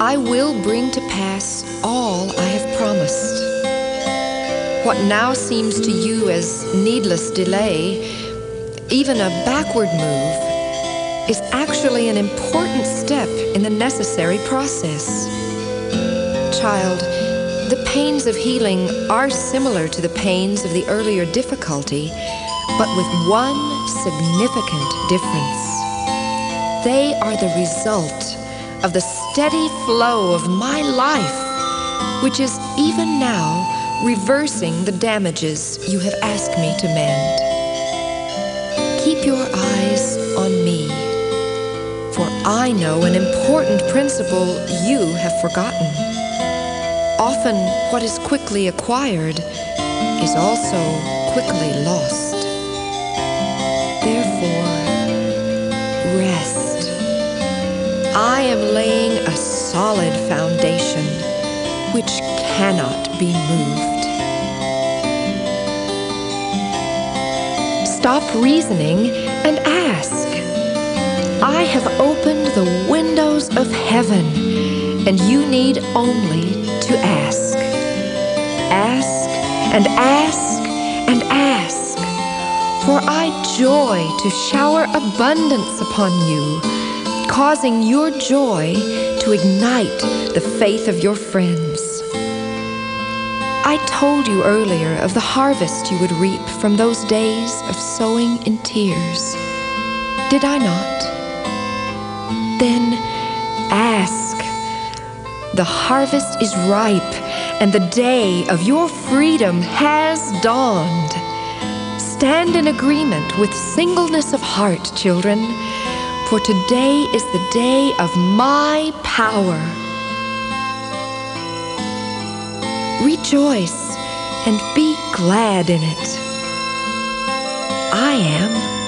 I will bring to pass all I have promised. What now seems to you as needless delay, even a backward move, is actually an important step in the necessary process. Child, the pains of healing are similar to the pains of the earlier difficulty, but with one significant difference. They are the result of the steady flow of my life, which is even now reversing the damages you have asked me to mend. Keep your eyes on me, for I know an important principle you have forgotten. Often what is quickly acquired is also quickly lost. Therefore, rest. I am laying a solid foundation which cannot be moved. Stop reasoning and ask. I have opened the windows of heaven, and you need only to ask. Ask and ask and ask, for I joy to shower abundance upon you, causing your joy to ignite the faith of your friends. I told you earlier of the harvest you would reap from those days of sowing in tears. Did I not? Then ask. The harvest is ripe, and the day of your freedom has dawned. Stand in agreement with singleness of heart, children, for today is the day of my power. Rejoice and be glad in it. I am.